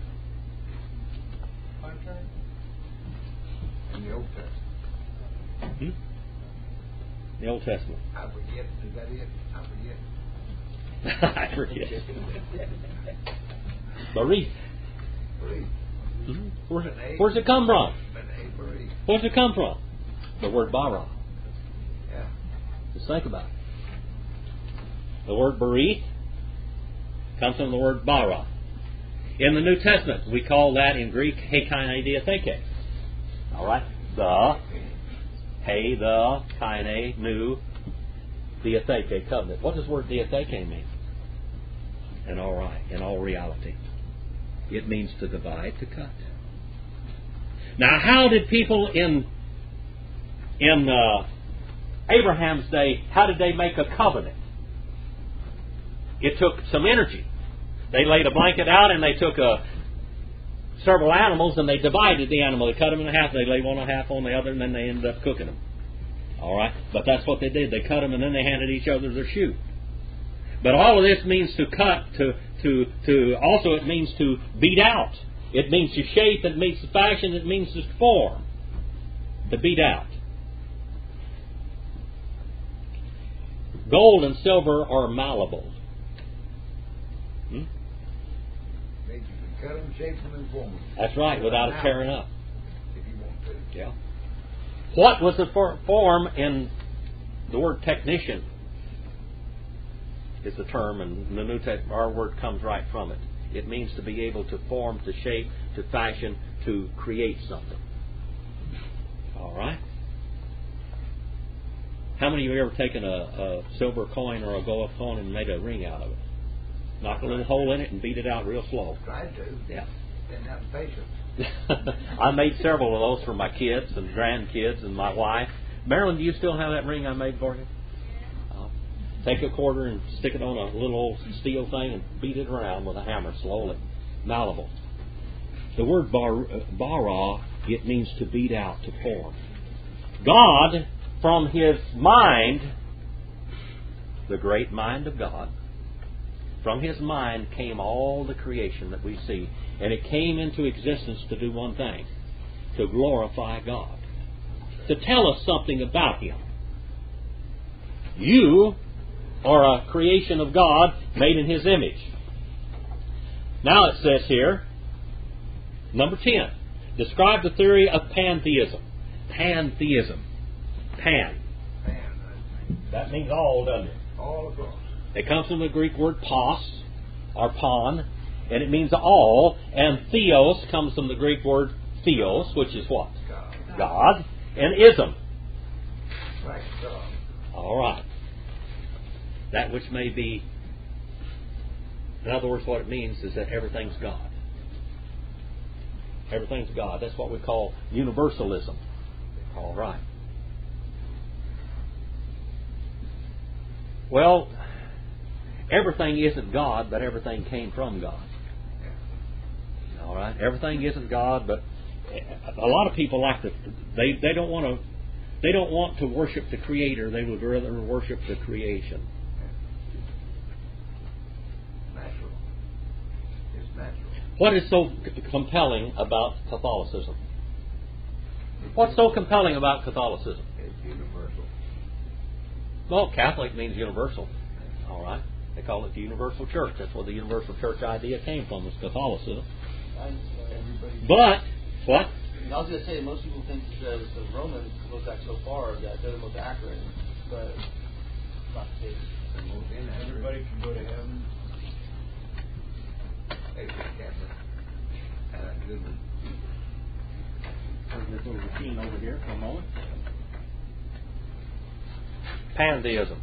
Contract? In the Old Testament. Hmm? The Old Testament. I forget. Is that it? I forget. I forget. Bereath. Bereath. Mm-hmm. Where's, it, where's it come from? Where's it come from? The word bara. Yeah. Just think about it. The word bereath comes from the word bara. In the New Testament, we call that in Greek heikaine diatheke. All right? The, he, the, kaine, new, diatheke, covenant. What does the word diatheke mean? In all right, in all reality. It means to divide, to cut. Now, how did people in in uh, Abraham's day, how did they make a covenant? It took some energy. They laid a blanket out and they took a, several animals and they divided the animal. They cut them in half. They laid one half on the other and then they ended up cooking them. All right? But that's what they did. They cut them and then they handed each other their shoe. But all of this means to cut, to to to. Also, it means to beat out. It means to shape. It means to fashion. It means to form. To beat out. Gold and silver are malleable. Hmm? cut them, shape them, and form them. That's right, without it Now, tearing up. if you want to. Yeah. What was the for- form in the word technician? Is the term, and the New Testament, our word comes right from it. It means to be able to form, to shape, to fashion, to create something. All right. How many of you have ever taken a, a silver coin or a gold coin and made a ring out of it? Knock a little hole in it and beat it out real slow. Tried to. Yeah. Didn't have the patience. I made several of those for my kids and grandkids and my wife. Marilyn, do you still have that ring I made for you? Uh, take a quarter and stick it on a little old steel thing and beat it around with a hammer slowly. Malleable. The word bar, bara, it means to beat out, to form. God, from His mind, the great mind of God, from His mind came all the creation that we see. And it came into existence to do one thing, to glorify God, to tell us something about Him. You are a creation of God made in His image. Now it says here, number ten, describe the theory of pantheism. Pantheism. Pan. Man, That means all, doesn't it? all across. It comes from the Greek word pos, or pon, and it means all. And theos comes from the Greek word theos, which is what? God. God. And ism. Like God. All right. That which may be, in other words, what it means is that everything's God. Everything's God. That's what we call universalism. All right. Well, everything isn't God, but everything came from God. All right. Everything isn't God, but a lot of people like to. They they don't want to. They don't want to worship the Creator. They would rather worship the creation. Natural. It's natural. What is so compelling about Catholicism? What's so compelling about Catholicism? It's universal. Well, Catholic means universal. All right. They call it the Universal Church. That's where the Universal Church idea came from, was Catholicism. Everybody. But, what? I was going to say, most people think that the Romans look back so far that they're the most accurate, but not the case. Everybody can go to heaven. Hey, Catholic. Uh, good one. Turn this little machine over here for a moment. Pantheism.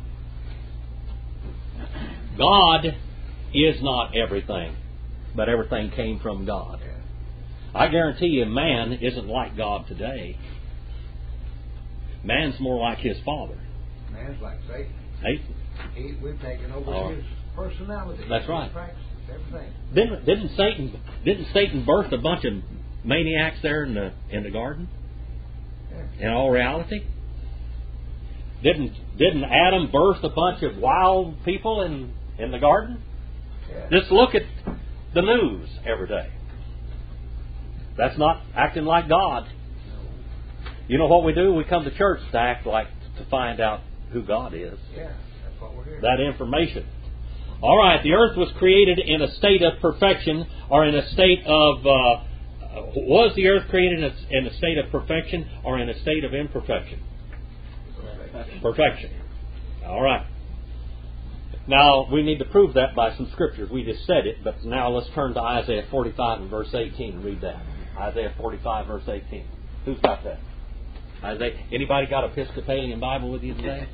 God is not everything, but everything came from God. Yeah. I guarantee you, man isn't like God today. Man's more like his father. Man's like Satan. Satan. He, we've taken over Oh. his personality. That's his right. practices, everything. Didn't didn't Satan didn't Satan birth a bunch of maniacs there in the in the garden? Yeah. In all reality, didn't didn't Adam birth a bunch of wild people in in the garden? Yeah. Just look at the news every day. That's not acting like God. You know what we do? We come to church to act like to find out who God is. Yeah, that's what we're here. That information. All right, the earth was created in a state of perfection, or in a state of uh, was the earth created in a, in a state of perfection or in a state of imperfection? Perfection. Perfection. All right. Now, we need to prove that by some scriptures. We just said it, but now let's turn to Isaiah forty-five and verse eighteen and read that. Isaiah forty-five, verse eighteen. Who's got that? Isaiah. Anybody got Episcopalian Bible with you today?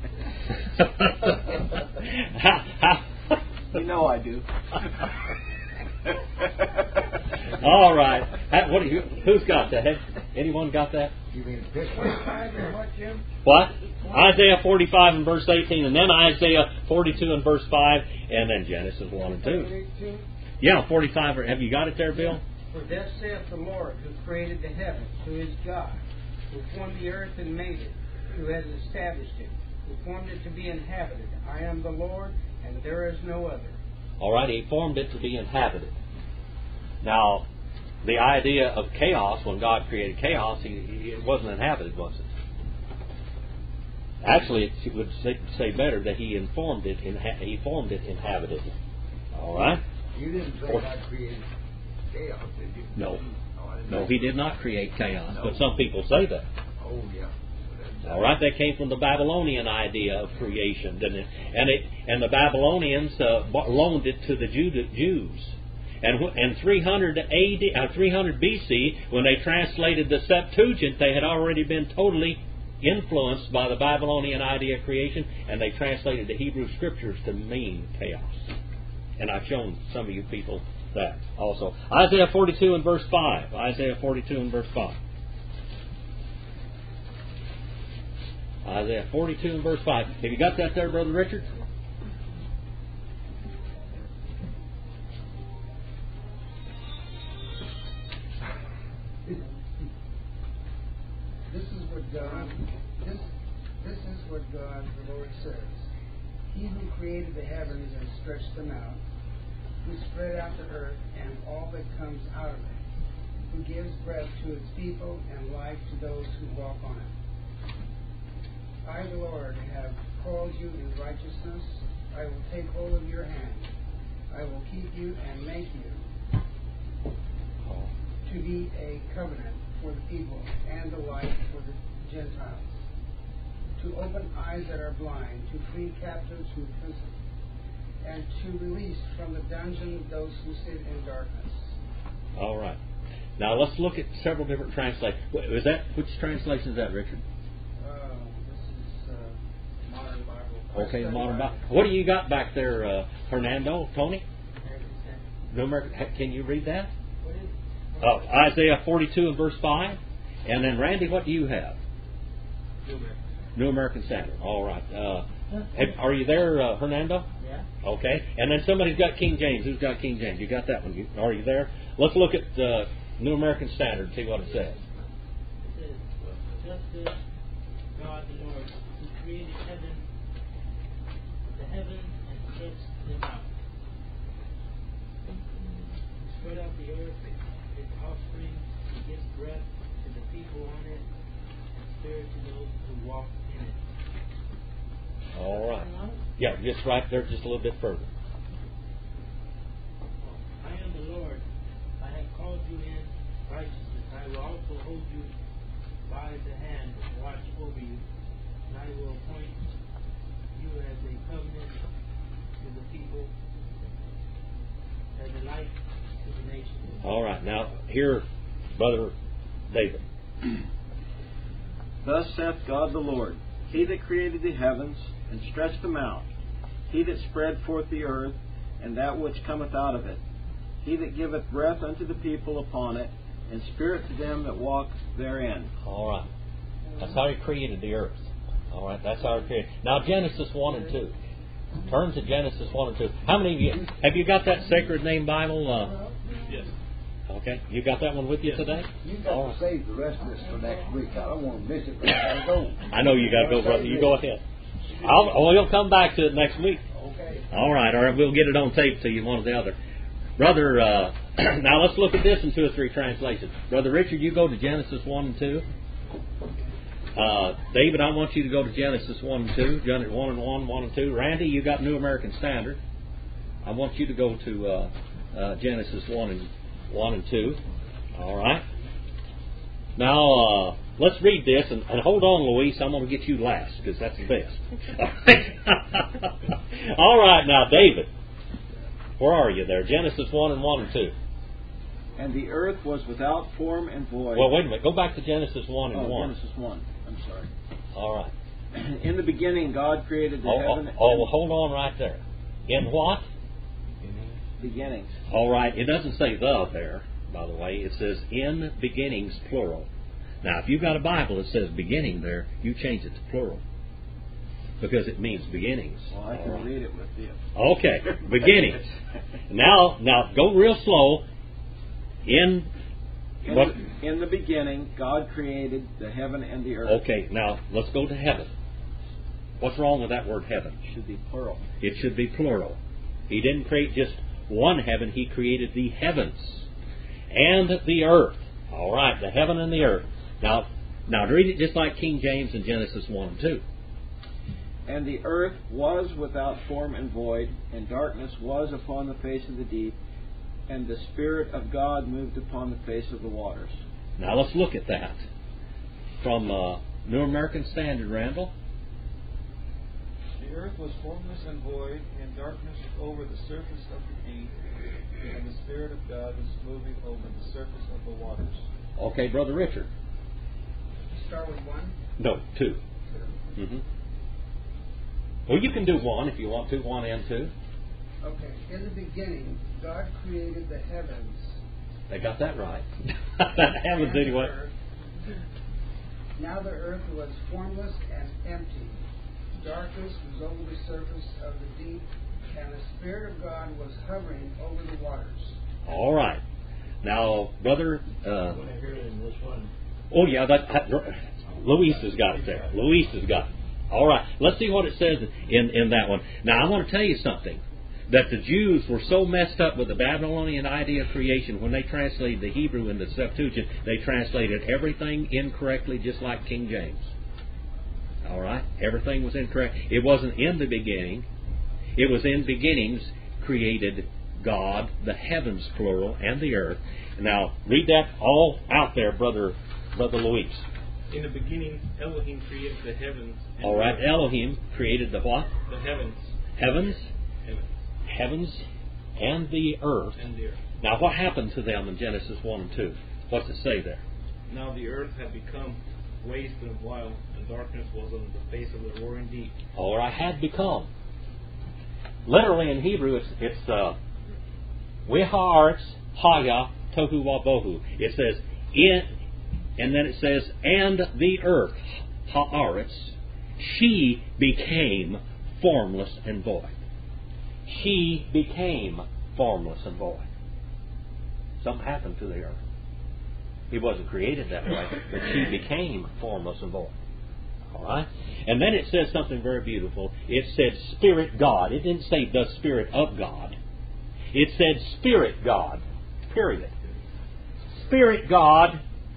how, how, You know I do. All right. How- What do you, who's got that? Has anyone got that? You mean Episcopal? What, Jim? What? Isaiah forty-five and verse eighteen, and then Isaiah forty-two and verse five, and then Genesis one and two. Yeah, forty-five. Have you got it there, Bill? For thus saith the Lord, who created the heavens, who is God, who formed the earth and made it, who has established it, who formed it to be inhabited. I am the Lord, and there is no other. All right, He formed it to be inhabited. Now, the idea of chaos, when God created chaos, he, he, it wasn't inhabited, was it? Actually, it would say, say better that He informed it, inha- He formed it inhabited. All right? You didn't say God created chaos, did you? No. Oh, I didn't No, think he so. did not create chaos, No. but some people say that. Oh, yeah. That's, uh, All right, that came from the Babylonian idea of creation, didn't it? And it and the Babylonians uh, bo- loaned it to the Jude- Jews. And wh- and three hundred A D, uh, three hundred B C, when they translated the Septuagint, they had already been totally influenced by the Babylonian idea of creation, and they translated the Hebrew Scriptures to mean chaos. And I've shown some of you people that also. Isaiah forty-two and verse five. Isaiah forty-two and verse five. Isaiah forty-two and verse five. Have you got that there, Brother Richard? This is what God, this, this is what God, the Lord says. He who created the heavens and stretched them out, who spread out the earth and all that comes out of it, who gives breath to its people and life to those who walk on it. I, the Lord, have called you in righteousness. I will take hold of your hand. I will keep you and make you to be a covenant for the people and a light for the Gentiles, to open eyes that are blind, to free captives from prison, and to release from the dungeon those who sit in darkness. All right. Now let's look at several different translations. Is that which translation is that, Richard? Uh, this is uh, Modern Bible. Okay, modern Bible. What do you got back there, uh, Hernando, Tony? New American. Can you read that? Uh, Isaiah forty-two and verse five. And then, Randy, what do you have? New American. New American Standard. All right. Uh, have, are you there, uh, Hernando? Yeah. Okay. And then somebody's got King James. Who's got King James? You got that one? You, are you there? Let's look at uh, New American Standard and see what it says. It says, just as God the Lord, who created heaven, the heavens and stretched them out. He spread out the earth, its offspring, and gives breath to the people on it, and spirit to those who walk in it. All right. Yeah, just right there, just a little bit further. I am the Lord. I have called you in righteousness. I will also hold you by the hand and watch over you. And I will appoint you as a covenant to the people, as a light to the nations. All right. Now, here, Brother David. Thus saith God the Lord, He that created the heavens and stretched them out, He that spread forth the earth and that which cometh out of it, He that giveth breath unto the people upon it, and spirit to them that walk therein. All right. That's how He created the earth. All right. That's how He created. Now, Genesis one and two. Turn to Genesis one and two. How many of you have you got that Sacred Name Bible? Uh, Yes. okay. You got that one with you today? You got to save the rest of this for next week. I don't want to miss it, but I gotta go. I know you got to go, brother. You go ahead. I'll, oh, we'll come back to it next week. Okay. All right. All right. We'll get it on tape to you, one or the other. Brother, uh, now let's look at this in two or three translations. Brother Richard, you go to Genesis one and two. Uh, David, I want you to go to Genesis one and two. Genesis one and one, one and two. Randy, you got New American Standard. I want you to go to uh, uh, Genesis one and one and two. All right. Now uh, let's read this, and, and hold on, Luis. I'm going to get you last because that's the best. All right, now David, where are you there? Genesis one and one and two. And the earth was without form and void. Well, wait a minute. Go back to Genesis one and oh, one. Genesis one. I'm sorry. All right. In the beginning, God created the Oh, heaven. oh, oh, well, hold on right there. In what? Beginnings. All right. It doesn't say the there, by the way. It says in beginnings, plural. Now, if you've got a Bible that says beginning there, you change it to plural. Because it means beginnings. Well, I All can right. read it with you. Okay. Beginnings. Now, now go real slow. In In, what? the, in the beginning, God created the heaven and the earth. Okay. Now, let's go to heaven. What's wrong with that word heaven? It should be plural. It should be plural. He didn't create just one heaven. He created the heavens and the earth. All right, the heaven and the earth. Now, now read it just like King James in Genesis one and two. And the earth was without form and void, and darkness was upon the face of the deep, and the Spirit of God moved upon the face of the waters. Now let's look at that. From uh, New American Standard, Randall. The earth was formless and void, and darkness was over the surface of the deep, and the Spirit of God was moving over the surface of the waters. Okay, Brother Richard. Start with one? No, two. Mm-hmm. Well, you can do one if you want to, one and two. Okay. In the beginning, God created the heavens. They got that right. Heavens, and the anyway. earth. Now the earth was formless and empty. Darkness was over the surface of the deep, and the Spirit of God was hovering over the waters. All right. Now, Brother... Uh, I want to hear it in which one. oh, yeah, that, that, Luis has got it there. Luis has got it. All right. Let's see what it says in, in that one. Now, I want to tell you something. That the Jews were so messed up with the Babylonian idea of creation, when they translated the Hebrew in the Septuagint, they translated everything incorrectly, just like King James. All right? Everything was incorrect. It wasn't in the beginning. It was in beginnings created God, the heavens, plural, and the earth. Now, read that all out there, Brother Brother Luis. In the beginning, Elohim created the heavens. And All right, the earth. Elohim created the what? The heavens. Heavens. Heavens. Heavens and the earth. And the earth. Now, what happened to them in Genesis one and two? What's it say there? Now the earth had become waste and wild, and darkness was on the face of the roaring deep. Or I had become. Literally in Hebrew, it's it's uh, Wehaaretz Haya Tohu Wabohu. It says in, and then it says and the earth Haaretz, she became formless and void. She became formless and void. Something happened to the earth. He wasn't created that way, but she became formless and void. All right? And then it says something very beautiful. It said Spirit God. It didn't say the Spirit of God. It said Spirit God. Period. Spirit God.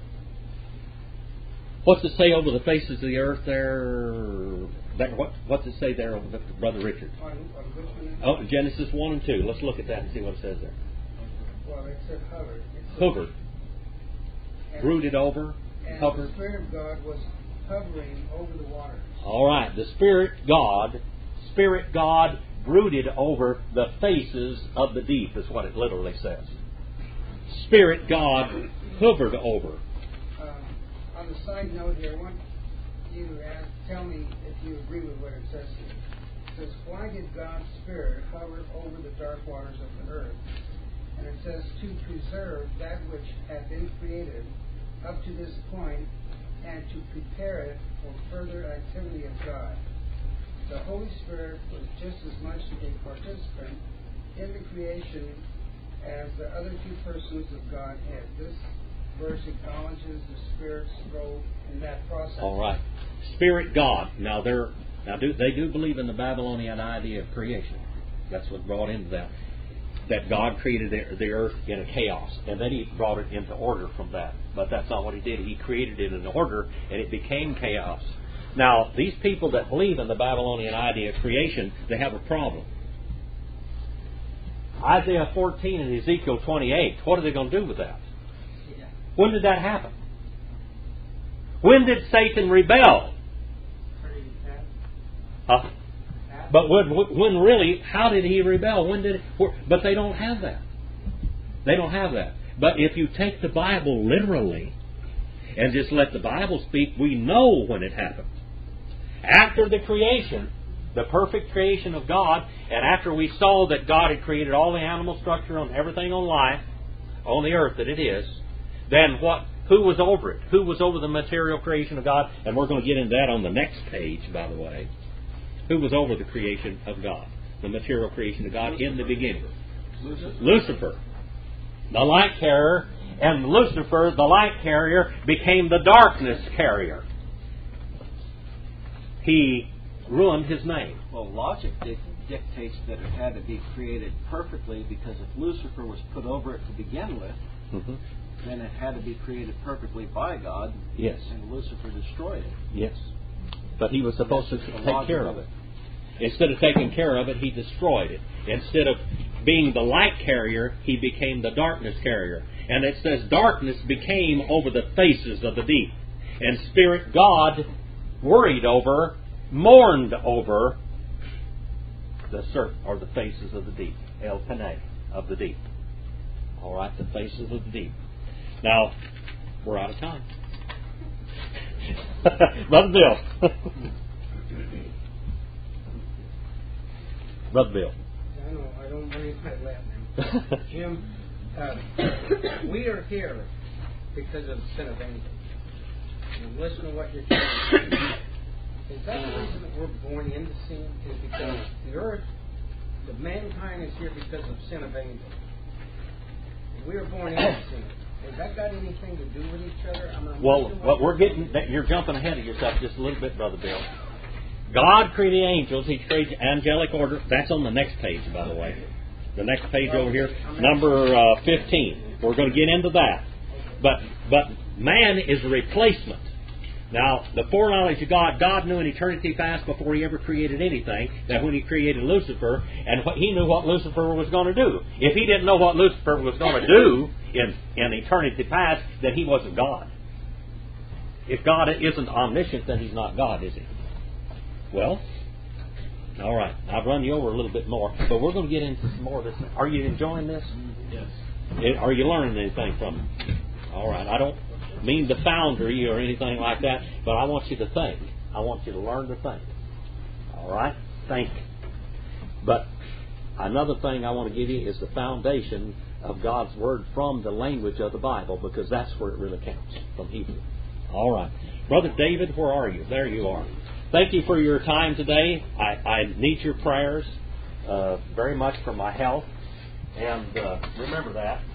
What's it say over the faces of the earth there? That, what, what's it say there, over the, Brother Richard? On, on which one? Oh, Genesis one and two. Let's look at that and see what it says there. Well, it said hovered. It said, Hovered. and, Brooded over. and Hovered. the Spirit of God was hovering over the waters. All right. The Spirit God, Spirit God brooded over the faces of the deep, is what it literally says. Spirit God hovered over. Uh, on the side note here, I want you to ask, tell me if you agree with what it says here. It says, why did God's Spirit hover over the dark waters of the earth? And it says, to preserve that which had been created up to this point and to prepare it for further activity of God. The Holy Spirit was just as much a participant in the creation as the other two persons of Godhead. This verse acknowledges the Spirit's role in that process. All right. Spirit God. Now, they're, now do, they do believe in the Babylonian idea of creation. That's what brought into that. That God created the, the earth in a chaos. And then He brought it into order from that. But that's not what He did. He created it in order, and it became chaos. Now, these people that believe in the Babylonian idea of creation, they have a problem. Isaiah fourteen and Ezekiel twenty-eight, what are they going to do with that? Yeah. When did that happen? When did Satan rebel? Huh? But when, when really, how did he rebel? When did? It, but they don't have that. They don't have that. But if you take the Bible literally and just let the Bible speak, we know when it happened. After the creation, the perfect creation of God, and after we saw that God had created all the animal structure and everything on life, on the earth that it is, then what? Who was over it? Who was over the material creation of God? And we're going to get into that on the next page, by the way. Who was over the creation of God? The material creation of God in the beginning. Lucifer. Lucifer. The light carrier. And Lucifer, the light carrier, became the darkness carrier. He ruined his name. Well, logic dic- dictates that it had to be created perfectly, because if Lucifer was put over it to begin with, Mm-hmm. then it had to be created perfectly by God. Yes. And Lucifer destroyed it. Yes. But he was supposed to The take logic care of of it. Instead of taking care of it, he destroyed it. Instead of being the light carrier, he became the darkness carrier. And it says darkness became over the faces of the deep. And Spirit God worried over, mourned over the surf or the faces of the deep. El Panay, of the deep. All right, the faces of the deep. Now, we're out of time. Brother Bill. Brother Bill. I know, I don't believe my last name. Jim, uh, we are here because of the sin of angels. And listen to what you're saying. Is that the reason that we're born into sin? Is because the earth, the mankind is here because of sin of angels. We are born into sin. Has that got anything to do with each other? I mean, well, what we're getting, you're jumping ahead of yourself just a little bit, Brother Bill. God created angels. He created angelic order. That's on the next page, by the way. The next page over here, number uh, fifteen. We're going to get into that. But but man is a replacement. Now, the foreknowledge of God, God knew in eternity past before He ever created anything, that when He created Lucifer, and what, He knew what Lucifer was going to do. If He didn't know what Lucifer was going to do in, in eternity past, then He wasn't God. If God isn't omniscient, then He's not God, is He? Well, all right. I've run you over a little bit more, but we're going to get into some more of this. Are you enjoying this? Yes. Are you learning anything from it? All right. I don't mean to founder you or anything like that, but I want you to think. I want you to learn to think. All right? Think. But another thing I want to give you is the foundation of God's Word from the language of the Bible, because that's where it really counts, from Hebrew. All right. Brother David, where are you? There you are. Thank you for your time today. I, I need your prayers uh, very much for my health. And uh, remember that.